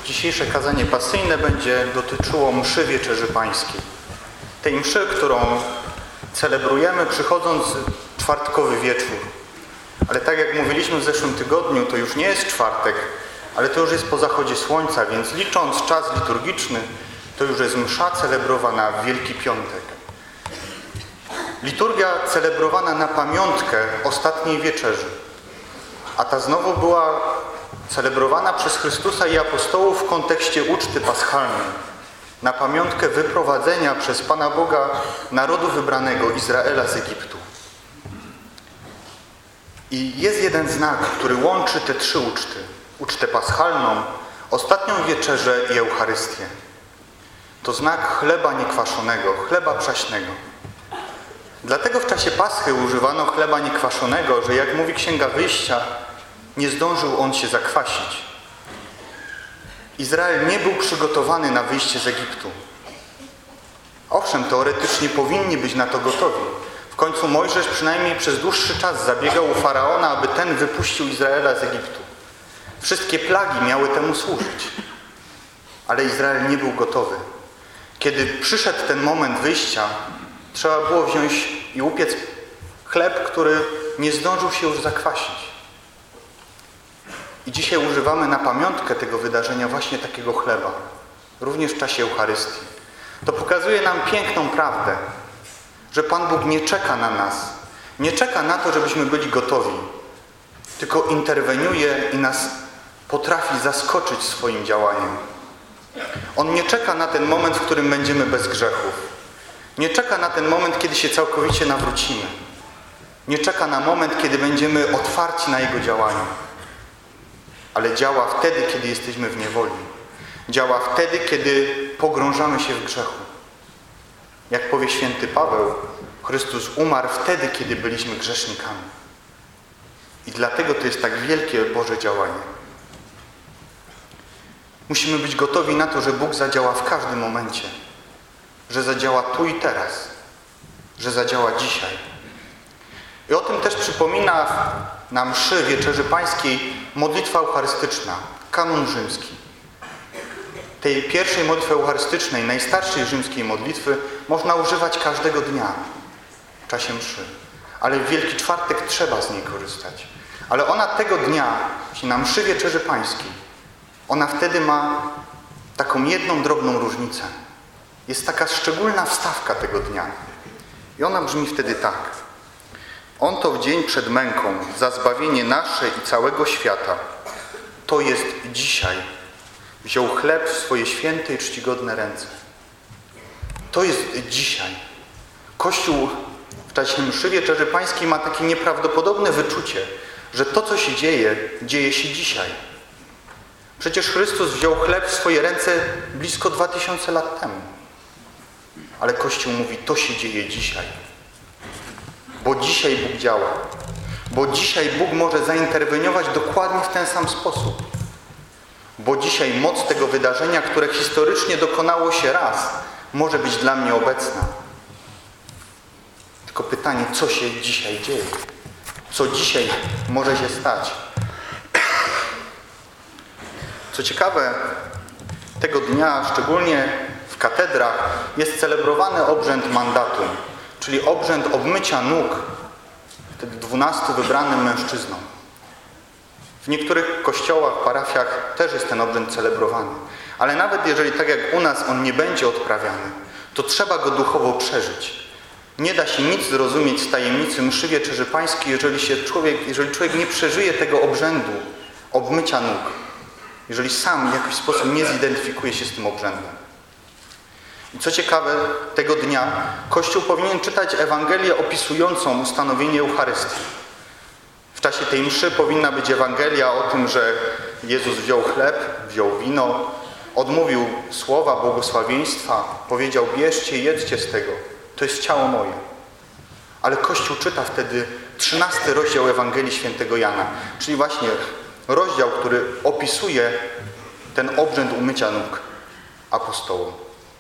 Dzisiejsze kazanie pasyjne będzie dotyczyło mszy Wieczerzy Pańskiej. Tej mszy, którą celebrujemy przychodząc w czwartkowy wieczór. Ale tak jak mówiliśmy w zeszłym tygodniu, to już nie jest czwartek, ale to już jest po zachodzie słońca, więc licząc czas liturgiczny, to już jest msza celebrowana w Wielki Piątek. Liturgia celebrowana na pamiątkę ostatniej wieczerzy. A ta znowu była celebrowana przez Chrystusa i apostołów w kontekście uczty paschalnej. Na pamiątkę wyprowadzenia przez Pana Boga narodu wybranego Izraela z Egiptu. I jest jeden znak, który łączy te trzy uczty. Ucztę paschalną, ostatnią wieczerzę i Eucharystię. To znak chleba niekwaszonego, chleba przaśnego. Dlatego w czasie Paschy używano chleba niekwaszonego, że jak mówi Księga Wyjścia, nie zdążył on się zakwasić. Izrael nie był przygotowany na wyjście z Egiptu. Owszem, teoretycznie powinni być na to gotowi. W końcu Mojżesz przynajmniej przez dłuższy czas zabiegał u Faraona, aby ten wypuścił Izraela z Egiptu. Wszystkie plagi miały temu służyć. Ale Izrael nie był gotowy. Kiedy przyszedł ten moment wyjścia, trzeba było wziąć i upiec chleb, który nie zdążył się już zakwasić. I dzisiaj używamy na pamiątkę tego wydarzenia właśnie takiego chleba. Również w czasie Eucharystii. To pokazuje nam piękną prawdę, że Pan Bóg nie czeka na nas. Nie czeka na to, żebyśmy byli gotowi. Tylko interweniuje i nas potrafi zaskoczyć swoim działaniem. On nie czeka na ten moment, w którym będziemy bez grzechów. Nie czeka na ten moment, kiedy się całkowicie nawrócimy. Nie czeka na moment, kiedy będziemy otwarci na Jego działanie. Ale działa wtedy, kiedy jesteśmy w niewoli. Działa wtedy, kiedy pogrążamy się w grzechu. Jak powie święty Paweł, Chrystus umarł wtedy, kiedy byliśmy grzesznikami. I dlatego to jest tak wielkie Boże działanie. Musimy być gotowi na to, że Bóg zadziała w każdym momencie. Że zadziała tu i teraz. Że zadziała dzisiaj. I o tym też przypomina na mszy Wieczerzy Pańskiej modlitwa eucharystyczna, kanun rzymski. Tej pierwszej modlitwy eucharystycznej, najstarszej rzymskiej modlitwy można używać każdego dnia w czasie mszy. Ale w Wielki Czwartek trzeba z niej korzystać. Ale ona tego dnia, na mszy Wieczerzy Pańskiej, ona wtedy ma taką jedną drobną różnicę. Jest taka szczególna wstawka tego dnia. I ona brzmi wtedy tak. On to w dzień przed męką za zbawienie nasze i całego świata, to jest dzisiaj, wziął chleb w swoje święte i czcigodne ręce. To jest dzisiaj. Kościół w czasie mszy Wieczerzy Pańskiej ma takie nieprawdopodobne wyczucie, że to, co się dzieje, dzieje się dzisiaj. Przecież Chrystus wziął chleb w swoje ręce blisko 2000 lat temu. Ale Kościół mówi, to się dzieje dzisiaj. Bo dzisiaj Bóg działa. Bo dzisiaj Bóg może zainterweniować dokładnie w ten sam sposób. Bo dzisiaj moc tego wydarzenia, które historycznie dokonało się raz, może być dla mnie obecna. Tylko pytanie, co się dzisiaj dzieje? Co dzisiaj może się stać? Co ciekawe, tego dnia, szczególnie w katedrach, jest celebrowany obrzęd mandatum, czyli obrzęd obmycia nóg wtedy 12 wybranym mężczyznom. W niektórych kościołach, parafiach też jest ten obrzęd celebrowany. Ale nawet jeżeli tak jak u nas on nie będzie odprawiany, to trzeba go duchowo przeżyć. Nie da się nic zrozumieć z tajemnicy mszy Wieczerzy Pańskiej, jeżeli człowiek nie przeżyje tego obrzędu obmycia nóg. Jeżeli sam w jakiś sposób nie zidentyfikuje się z tym obrzędem. I co ciekawe, tego dnia Kościół powinien czytać Ewangelię opisującą ustanowienie Eucharystii. W czasie tej mszy powinna być Ewangelia o tym, że Jezus wziął chleb, wziął wino, odmówił słowa błogosławieństwa, powiedział, bierzcie i jedzcie z tego, to jest ciało moje. Ale Kościół czyta wtedy 13 rozdział Ewangelii Świętego Jana, czyli właśnie rozdział, który opisuje ten obrzęd umycia nóg apostołom.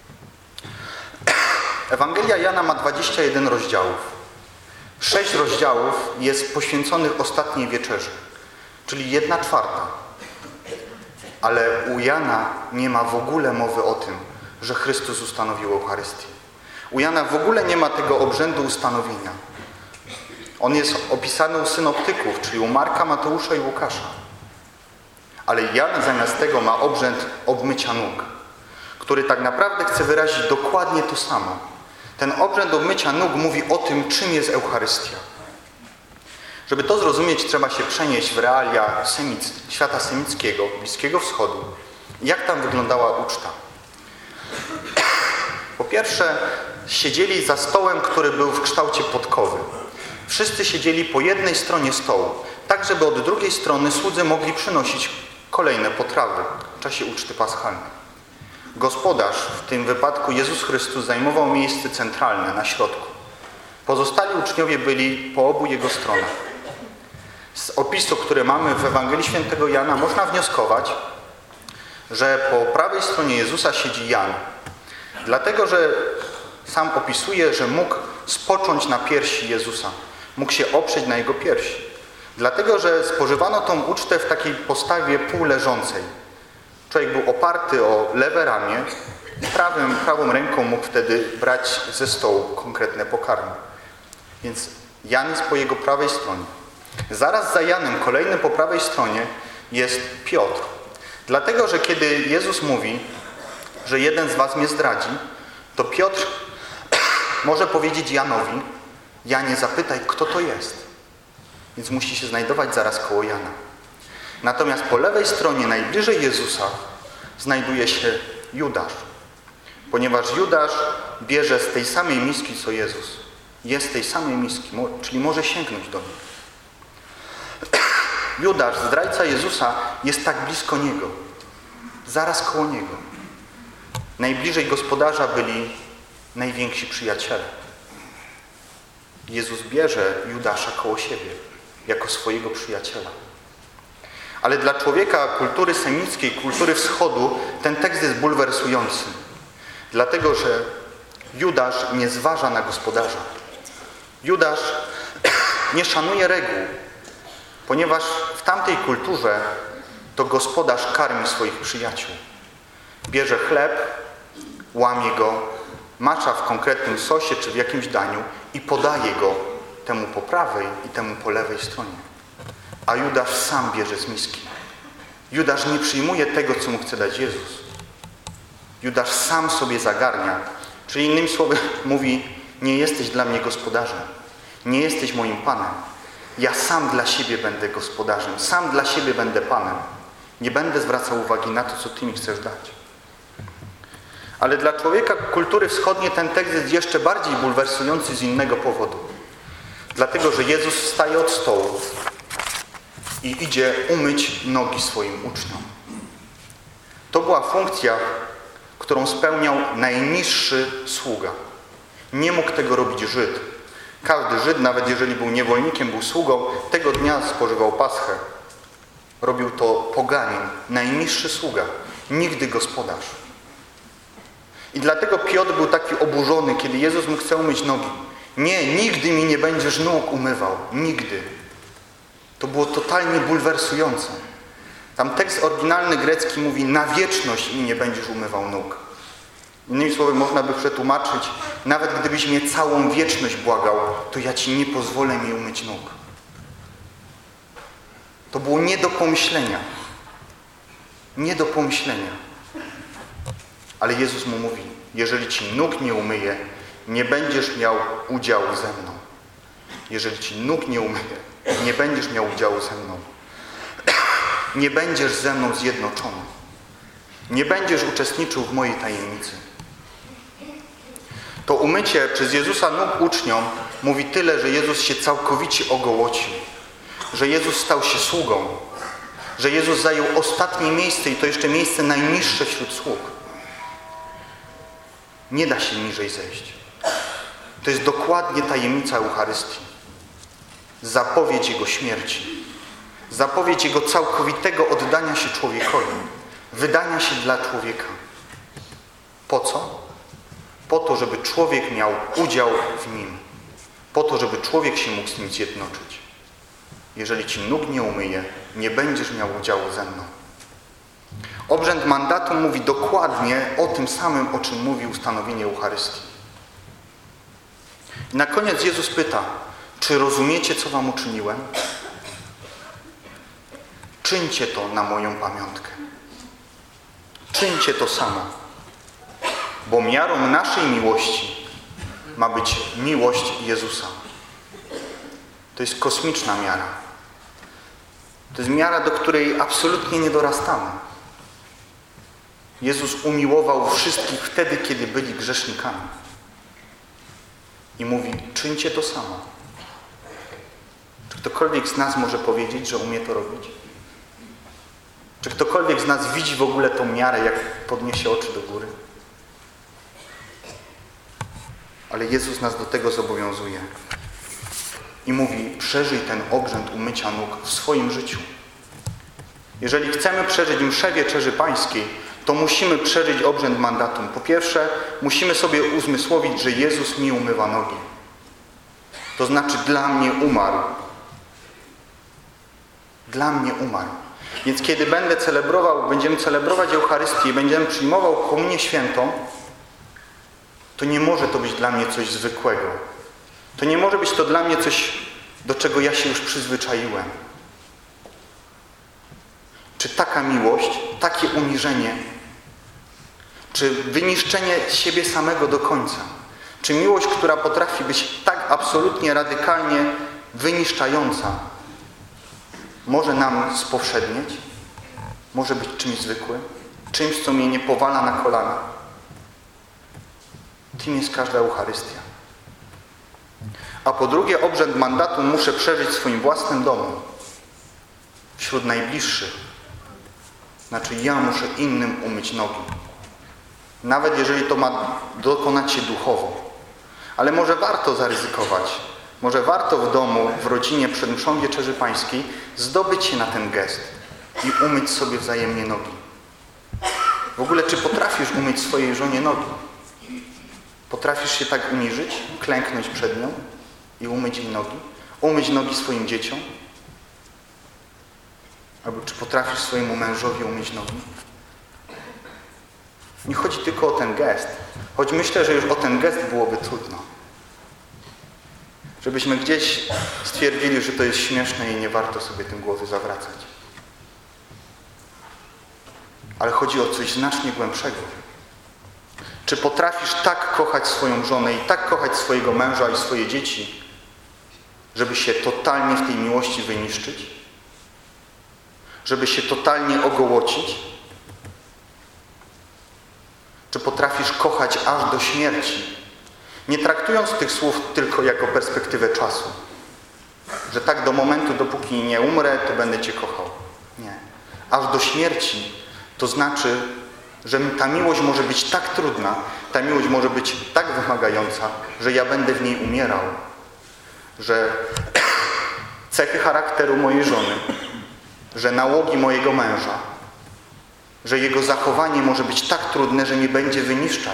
Ewangelia Jana ma 21 rozdziałów. 6 rozdziałów jest poświęconych ostatniej wieczerzy, czyli 1/4. Ale u Jana nie ma w ogóle mowy o tym, że Chrystus ustanowił Eucharystię. U Jana w ogóle nie ma tego obrzędu ustanowienia. On jest opisany u synoptyków, czyli u Marka, Mateusza i Łukasza. Ale Jan zamiast tego ma obrzęd obmycia nóg, który tak naprawdę chce wyrazić dokładnie to samo. Ten obrzęd obmycia nóg mówi o tym, czym jest Eucharystia. Żeby to zrozumieć, trzeba się przenieść w realia świata semickiego, Bliskiego Wschodu. Jak tam wyglądała uczta? Po pierwsze, siedzieli za stołem, który był w kształcie podkowy. Wszyscy siedzieli po jednej stronie stołu, tak żeby od drugiej strony słudzy mogli przynosić kolejne potrawy w czasie uczty paschalnej. Gospodarz, w tym wypadku Jezus Chrystus, zajmował miejsce centralne na środku. Pozostali uczniowie byli po obu jego stronach. Z opisu, który mamy w Ewangelii Świętego Jana, można wnioskować, że po prawej stronie Jezusa siedzi Jan. Dlatego, że sam opisuje, że mógł spocząć na piersi Jezusa. Mógł się oprzeć na jego piersi. Dlatego, że spożywano tą ucztę w takiej postawie półleżącej. Człowiek był oparty o lewe ramię i prawą ręką mógł wtedy brać ze stołu konkretne pokarmy. Więc Jan jest po jego prawej stronie. Zaraz za Janem, kolejnym po prawej stronie, jest Piotr. Dlatego, że kiedy Jezus mówi, że jeden z was mnie zdradzi, to Piotr może powiedzieć Janowi: Janie, zapytaj, kto to jest. Więc musi się znajdować zaraz koło Jana. Natomiast po lewej stronie, najbliżej Jezusa, znajduje się Judasz. Ponieważ Judasz bierze z tej samej miski, co Jezus. Jest z tej samej miski, czyli może sięgnąć do niej. Judasz, zdrajca Jezusa, jest tak blisko Niego. Zaraz koło Niego. Najbliżej gospodarza byli najwięksi przyjaciele. Jezus bierze Judasza koło siebie, jako swojego przyjaciela. Ale dla człowieka kultury semickiej, kultury wschodu, ten tekst jest bulwersujący. Dlatego, że Judasz nie zważa na gospodarza. Judasz nie szanuje reguł, ponieważ w tamtej kulturze to gospodarz karmi swoich przyjaciół. Bierze chleb, łamie go, macza w konkretnym sosie czy w jakimś daniu i podaje go temu po prawej i temu po lewej stronie. A Judasz sam bierze z miski. Judasz nie przyjmuje tego, co mu chce dać Jezus. Judasz sam sobie zagarnia. Czyli innymi słowy mówi: nie jesteś dla mnie gospodarzem. Nie jesteś moim Panem. Ja sam dla siebie będę gospodarzem. Sam dla siebie będę Panem. Nie będę zwracał uwagi na to, co Ty mi chcesz dać. Ale dla człowieka kultury wschodniej ten tekst jest jeszcze bardziej bulwersujący z innego powodu. Dlatego, że Jezus wstaje od stołu i idzie umyć nogi swoim uczniom. To była funkcja, którą spełniał najniższy sługa. Nie mógł tego robić Żyd. Każdy Żyd, nawet jeżeli był niewolnikiem, był sługą, tego dnia spożywał paschę. Robił to poganin, najniższy sługa, nigdy gospodarz. I dlatego Piotr był taki oburzony, kiedy Jezus mu chce umyć nogi. Nie, nigdy mi nie będziesz nóg umywał. Nigdy. To było totalnie bulwersujące. Tam tekst oryginalny grecki mówi: na wieczność mi nie będziesz umywał nóg. Innymi słowy można by przetłumaczyć: nawet gdybyś mnie całą wieczność błagał, to ja Ci nie pozwolę mi umyć nóg. To było nie do pomyślenia. Nie do pomyślenia. Ale Jezus mu mówi: jeżeli Ci nóg nie umyję, nie będziesz miał udziału ze mną. Jeżeli Ci nóg nie umyję, nie będziesz miał udziału ze mną. Nie będziesz ze mną zjednoczony. Nie będziesz uczestniczył w mojej tajemnicy. To umycie przez Jezusa nóg uczniom mówi tyle, że Jezus się całkowicie ogołocił. Że Jezus stał się sługą. Że Jezus zajął ostatnie miejsce i to jeszcze miejsce najniższe wśród sług. Nie da się niżej zejść. To jest dokładnie tajemnica Eucharystii. Zapowiedź Jego śmierci. Zapowiedź Jego całkowitego oddania się człowiekowi. Wydania się dla człowieka. Po co? Po to, żeby człowiek miał udział w Nim. Po to, żeby człowiek się mógł z Nim zjednoczyć. Jeżeli Ci nóg nie umyję, nie będziesz miał udziału ze mną. obrzęd mandatu mówi dokładnie o tym samym, o czym mówi ustanowienie Eucharystii. I na koniec Jezus pyta, czy rozumiecie, co wam uczyniłem? Czyńcie to na moją pamiątkę. Czyńcie to samo. Bo miarą naszej miłości ma być miłość Jezusa. To jest kosmiczna miara. To jest miara, do której absolutnie nie dorastamy. Jezus umiłował wszystkich wtedy, kiedy byli grzesznikami. I mówi, czyńcie to samo. Czy ktokolwiek z nas może powiedzieć, że umie to robić? Czy ktokolwiek z nas widzi w ogóle tą miarę, jak podniesie oczy do góry? Ale Jezus nas do tego zobowiązuje. I mówi, przeżyj ten obrzęd umycia nóg w swoim życiu. Jeżeli chcemy przeżyć mszę Wieczerzy Pańskiej, to musimy przeżyć obrzęd mandatum. Po pierwsze, musimy sobie uzmysłowić, że Jezus mi umywa nogi. To znaczy, dla mnie umarł. Dla mnie umarł. Więc kiedy będziemy celebrować Eucharystię i będziemy przyjmował Komunię Świętą, to nie może to być dla mnie coś zwykłego. To nie może być to dla mnie coś, do czego ja się już przyzwyczaiłem. Czy taka miłość, takie uniżenie, czy wyniszczenie siebie samego do końca, czy miłość, która potrafi być tak absolutnie, radykalnie wyniszczająca, może nam spowszednieć? Może być czymś zwykłym? Czymś, co mnie nie powala na kolana? Tym jest każda Eucharystia. A po drugie, obrzęd mandatu muszę przeżyć w swoim własnym domu, wśród najbliższych. Znaczy, ja muszę innym umyć nogi. Nawet jeżeli to ma dokonać się duchowo. Ale może warto zaryzykować. Może warto w domu, w rodzinie, przed mszą Wieczerzy Pańskiej zdobyć się na ten gest i umyć sobie wzajemnie nogi. W ogóle, czy potrafisz umyć swojej żonie nogi? Potrafisz się tak uniżyć, klęknąć przed nią i umyć jej nogi? Umyć nogi swoim dzieciom? Albo czy potrafisz swojemu mężowi umyć nogi? Nie chodzi tylko o ten gest. Choć myślę, że już o ten gest byłoby trudno. Żebyśmy gdzieś stwierdzili, że to jest śmieszne i nie warto sobie tym głowy zawracać. Ale chodzi o coś znacznie głębszego. Czy potrafisz tak kochać swoją żonę i tak kochać swojego męża i swoje dzieci, żeby się totalnie w tej miłości wyniszczyć? Żeby się totalnie ogołocić? Czy potrafisz kochać aż do śmierci? Nie traktując tych słów tylko jako perspektywę czasu. Że tak do momentu, dopóki nie umrę, to będę Cię kochał. Nie. Aż do śmierci to znaczy, że ta miłość może być tak trudna, ta miłość może być tak wymagająca, że ja będę w niej umierał. Że cechy charakteru mojej żony, że nałogi mojego męża, że jego zachowanie może być tak trudne, że mnie będzie wyniszczać.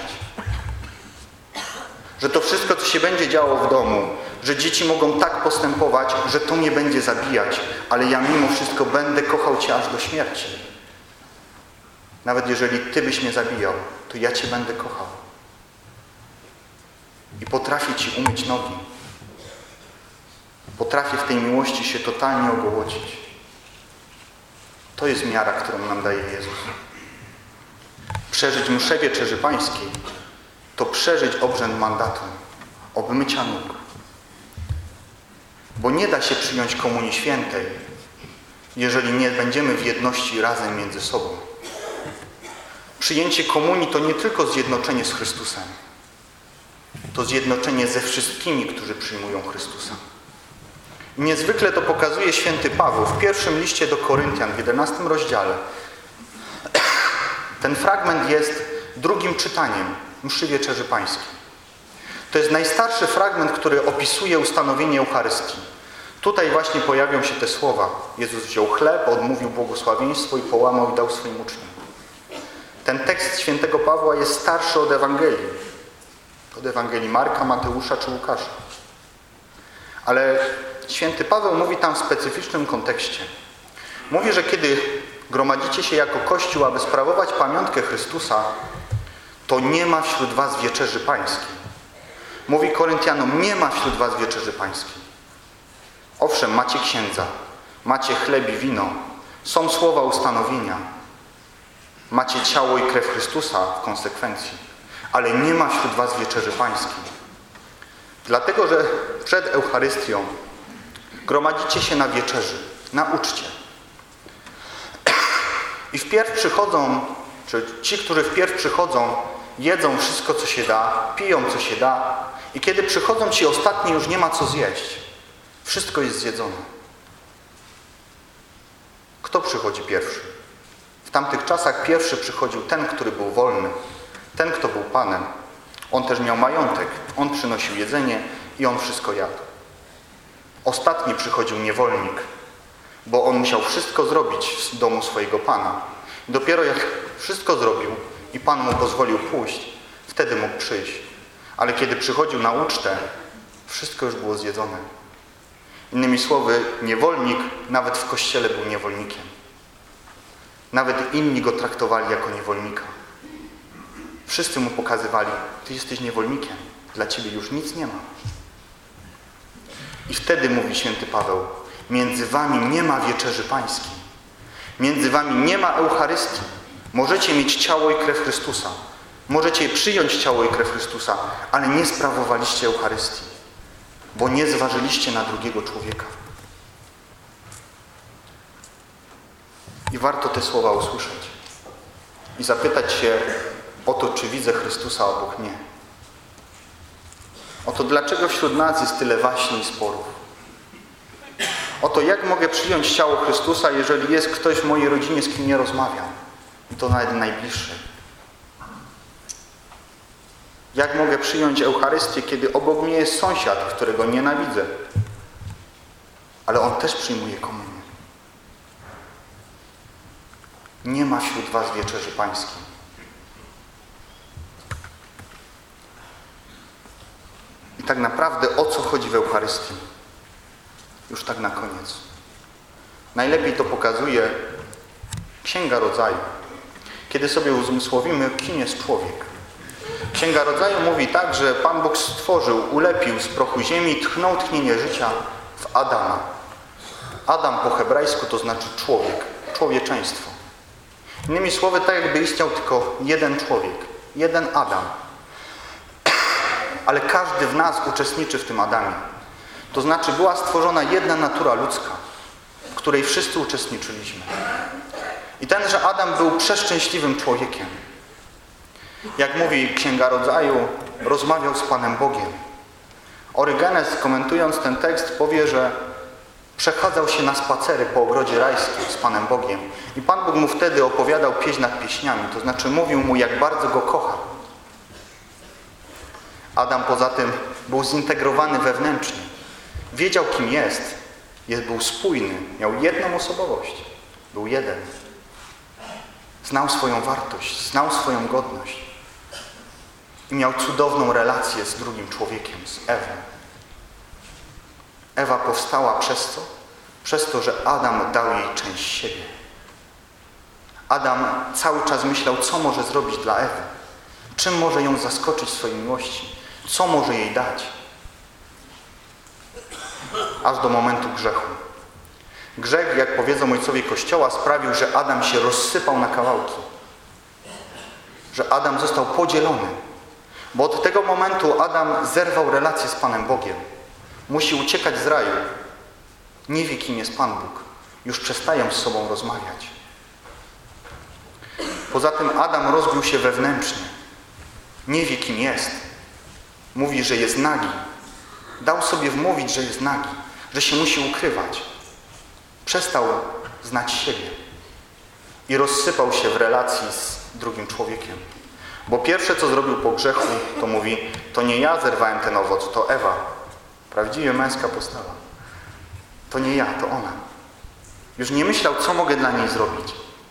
Że to wszystko, co się będzie działo w domu, że dzieci mogą tak postępować, że to mnie będzie zabijać, ale ja mimo wszystko będę kochał Cię aż do śmierci. Nawet jeżeli Ty byś mnie zabijał, to ja Cię będę kochał. I potrafię Ci umyć nogi. Potrafię w tej miłości się totalnie ogołocić. To jest miara, którą nam daje Jezus. Przeżyć mszę Wieczerzy Pańskiej to przeżyć obrzęd mandatu, obmycia nóg. Bo nie da się przyjąć Komunii Świętej, jeżeli nie będziemy w jedności razem między sobą. Przyjęcie Komunii to nie tylko zjednoczenie z Chrystusem. To zjednoczenie ze wszystkimi, którzy przyjmują Chrystusa. Niezwykle to pokazuje święty Paweł w pierwszym liście do Koryntian, w 11 rozdziale. Ten fragment jest drugim czytaniem mszy Wieczerzy Pańskiej. To jest najstarszy fragment, który opisuje ustanowienie Eucharystii. Tutaj właśnie pojawią się te słowa. Jezus wziął chleb, odmówił błogosławieństwo i połamał i dał swoim uczniom. Ten tekst świętego Pawła jest starszy od Ewangelii. Od Ewangelii Marka, Mateusza czy Łukasza. Ale święty Paweł mówi tam w specyficznym kontekście. Mówi, że kiedy gromadzicie się jako Kościół, aby sprawować pamiątkę Chrystusa, to nie ma wśród was wieczerzy pańskiej. Mówi Koryntianom, nie ma wśród was wieczerzy pańskiej. Owszem, macie księdza, macie chleb i wino, są słowa ustanowienia, macie ciało i krew Chrystusa w konsekwencji, ale nie ma wśród was wieczerzy pańskiej. Dlatego, że przed Eucharystią gromadzicie się na wieczerzy, na uczcie. I wpierw przychodzą, czy ci, którzy wpierw przychodzą, jedzą wszystko, co się da, piją, co się da. I kiedy przychodzą ci ostatni, już nie ma co zjeść. Wszystko jest zjedzone. Kto przychodzi pierwszy? W tamtych czasach pierwszy przychodził ten, który był wolny. Ten, kto był panem. On też miał majątek. On przynosił jedzenie i on wszystko jadł. Ostatni przychodził niewolnik, bo on musiał wszystko zrobić w domu swojego pana. I dopiero jak wszystko zrobił i pan mu pozwolił pójść, wtedy mógł przyjść. Ale kiedy przychodził na ucztę, wszystko już było zjedzone. Innymi słowy, niewolnik nawet w kościele był niewolnikiem. Nawet inni go traktowali jako niewolnika. Wszyscy mu pokazywali, ty jesteś niewolnikiem, dla ciebie już nic nie ma. I wtedy mówi święty Paweł, między wami nie ma wieczerzy pańskiej. Między wami nie ma Eucharystii. Możecie mieć ciało i krew Chrystusa. Możecie przyjąć ciało i krew Chrystusa, ale nie sprawowaliście Eucharystii, bo nie zważyliście na drugiego człowieka. I warto te słowa usłyszeć i zapytać się o to, czy widzę Chrystusa obok mnie. O to, dlaczego wśród nas jest tyle waśni i sporów. O to, jak mogę przyjąć ciało Chrystusa, jeżeli jest ktoś w mojej rodzinie, z kim nie rozmawiam. I to nawet najbliższy. Jak mogę przyjąć Eucharystię, kiedy obok mnie jest sąsiad, którego nienawidzę, ale on też przyjmuje komunię. Nie ma wśród was wieczerzy pańskiej. I tak naprawdę o co chodzi w Eucharystii? Już tak na koniec. Najlepiej to pokazuje Księga Rodzaju. Kiedy sobie uzmysłowimy, kim jest człowiek. Księga Rodzaju mówi tak, że Pan Bóg stworzył, ulepił z prochu ziemi, tchnął tchnienie życia w Adama. Adam po hebrajsku to znaczy człowiek, człowieczeństwo. Innymi słowy, tak jakby istniał tylko jeden człowiek, jeden Adam. Ale każdy w nas uczestniczy w tym Adamie. To znaczy była stworzona jedna natura ludzka, w której wszyscy uczestniczyliśmy. I tenże Adam był przeszczęśliwym człowiekiem. Jak mówi Księga Rodzaju, rozmawiał z Panem Bogiem. Orygenes, komentując ten tekst, powie, że przechadzał się na spacery po ogrodzie rajskim z Panem Bogiem. I Pan Bóg mu wtedy opowiadał pieśń nad pieśniami, to znaczy mówił mu, jak bardzo go kocha. Adam poza tym był zintegrowany wewnętrznie. Wiedział, kim jest. Był spójny. Miał jedną osobowość. Był jeden. Znał swoją wartość. Znał swoją godność. I miał cudowną relację z drugim człowiekiem, z Ewą. Ewa powstała przez co? Przez to, że Adam dał jej część siebie. Adam cały czas myślał, co może zrobić dla Ewy. Czym może ją zaskoczyć w swojej miłości. Co może jej dać. Aż do momentu grzechu. Grzech, jak powiedzą ojcowie Kościoła, sprawił, że Adam się rozsypał na kawałki. Że Adam został podzielony. Bo od tego momentu Adam zerwał relację z Panem Bogiem. Musi uciekać z raju. Nie wie, kim jest Pan Bóg. Już przestają z sobą rozmawiać. Poza tym Adam rozbił się wewnętrznie. Nie wie, kim jest. Mówi, że jest nagi. Dał sobie wmówić, że jest nagi. Że się musi ukrywać. Przestał znać siebie. I rozsypał się w relacji z drugim człowiekiem. Bo pierwsze, co zrobił po grzechu, to mówi, to nie ja zerwałem ten owoc, to Ewa. Prawdziwie męska postawa. To nie ja, to ona. Już nie myślał, co mogę dla niej zrobić.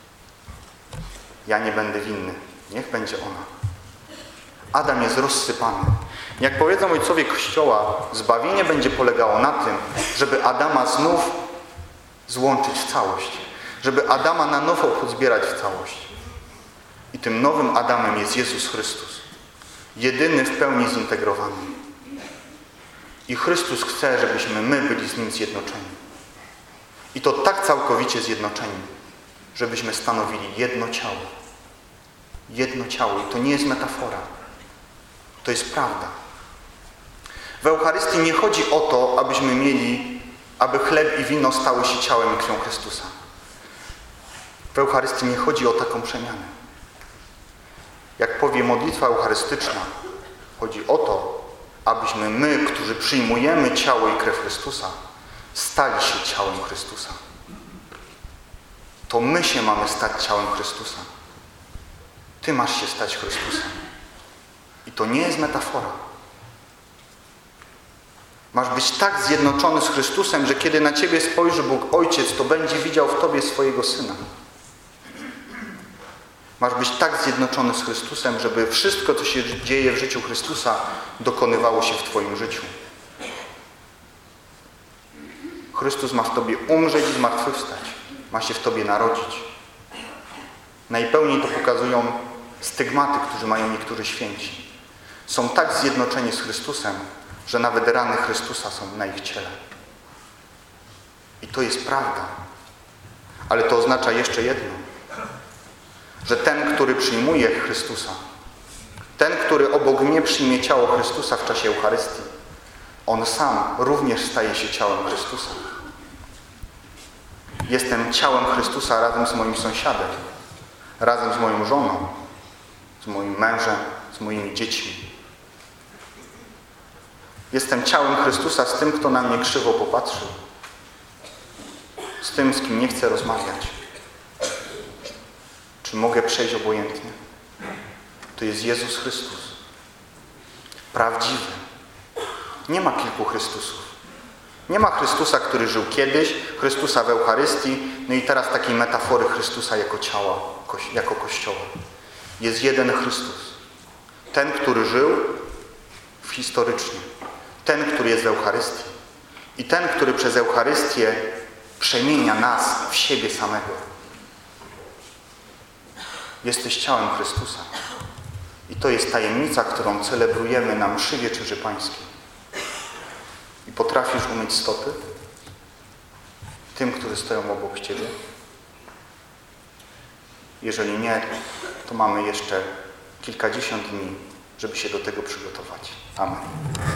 Ja nie będę winny. Niech będzie ona. Adam jest rozsypany. Jak powiedzą ojcowie Kościoła, zbawienie będzie polegało na tym, żeby Adama znów złączyć w całość. żeby Adama na nowo pozbierać w całość. I tym nowym Adamem jest Jezus Chrystus. Jedyny w pełni zintegrowany. I Chrystus chce, żebyśmy my byli z Nim zjednoczeni. I to tak całkowicie zjednoczeni, żebyśmy stanowili jedno ciało. Jedno ciało. I to nie jest metafora. To jest prawda. W Eucharystii nie chodzi o to, aby chleb i wino stały się ciałem i krwią Chrystusa. W Eucharystii nie chodzi o taką przemianę. Jak powie modlitwa eucharystyczna, chodzi o to, abyśmy my, którzy przyjmujemy ciało i krew Chrystusa, stali się ciałem Chrystusa. To my się mamy stać ciałem Chrystusa. Ty masz się stać Chrystusem. I to nie jest metafora. Masz być tak zjednoczony z Chrystusem, że kiedy na ciebie spojrzy Bóg Ojciec, to będzie widział w tobie swojego Syna. Masz być tak zjednoczony z Chrystusem, żeby wszystko, co się dzieje w życiu Chrystusa, dokonywało się w twoim życiu. Chrystus ma w tobie umrzeć i zmartwychwstać. Ma się w tobie narodzić. Najpełniej to pokazują stygmaty, które mają niektórzy święci. Są tak zjednoczeni z Chrystusem, że nawet rany Chrystusa są na ich ciele. I to jest prawda. Ale to oznacza jeszcze jedno. Że ten, który przyjmuje Chrystusa, ten, który obok mnie przyjmie ciało Chrystusa w czasie Eucharystii, on sam również staje się ciałem Chrystusa. Jestem ciałem Chrystusa razem z moim sąsiadem, razem z moją żoną, z moim mężem, z moimi dziećmi. Jestem ciałem Chrystusa z tym, kto na mnie krzywo popatrzył, z tym, z kim nie chcę rozmawiać. Czy mogę przejść obojętnie? To jest Jezus Chrystus. Prawdziwy. Nie ma kilku Chrystusów. Nie ma Chrystusa, który żył kiedyś, Chrystusa w Eucharystii, no i teraz takiej metafory Chrystusa jako ciała, jako Kościoła. Jest jeden Chrystus. Ten, który żył historycznie. Ten, który jest w Eucharystii. I ten, który przez Eucharystię przemienia nas w siebie samego. Jesteś ciałem Chrystusa. I to jest tajemnica, którą celebrujemy na mszy Wieczerzy Pańskiej. I potrafisz umyć stopy tym, którzy stoją obok ciebie? Jeżeli nie, to mamy jeszcze kilkadziesiąt dni, żeby się do tego przygotować. Amen.